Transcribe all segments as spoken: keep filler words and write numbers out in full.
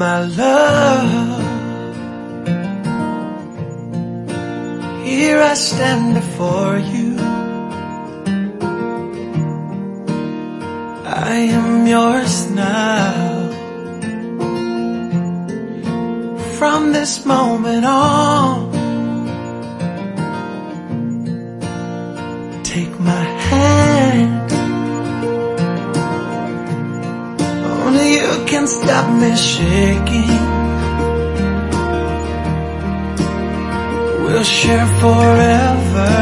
My love, here I stand before you. I am yours now. From this moment on, take my hand. Only you can stop me shaking. We'll share forever.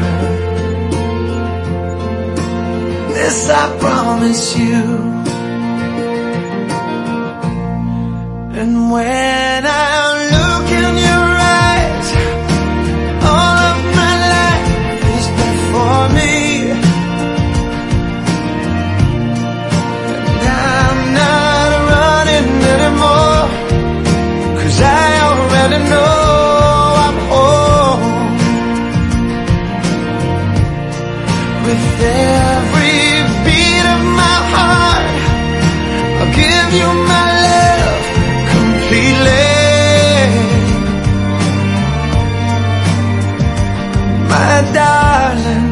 This I promise you. And when I look in your eyes, all of my life is before me. And I'm not running anymore, 'cause I already know I'm home. With every beat of my heart, I'll give you my love completely. My darling,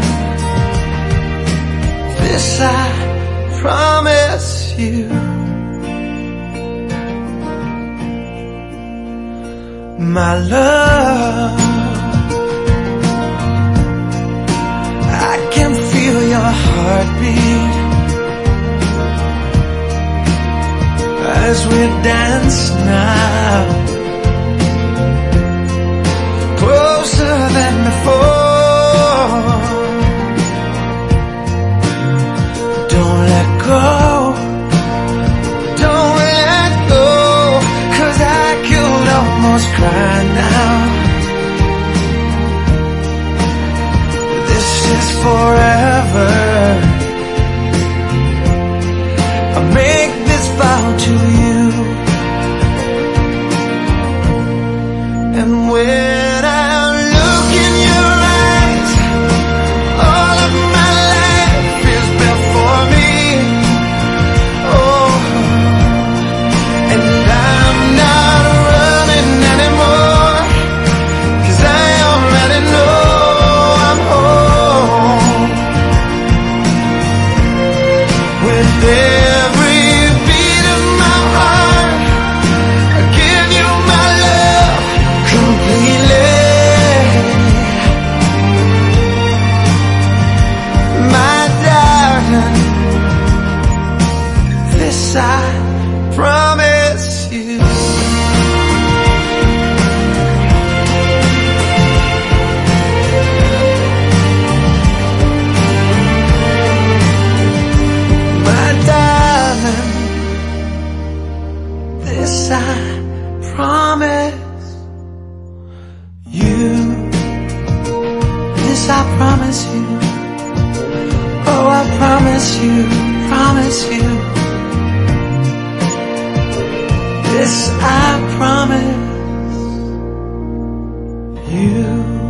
this I promise you. My love, I can feel your heartbeat as we dance now, closer than before. Don't let go, don't let go, 'cause I could almost cry now. This is forever. I make this vow to you. And when I look in your eyes, all of my life is before me. Oh, and I'm not running anymore, 'cause I already know I'm home. With every beat of my heart, I give you my love completely. My darling, this I promise you. My darling, this I promise you. This I promise you. Oh, I promise you, promise you. This I promise you.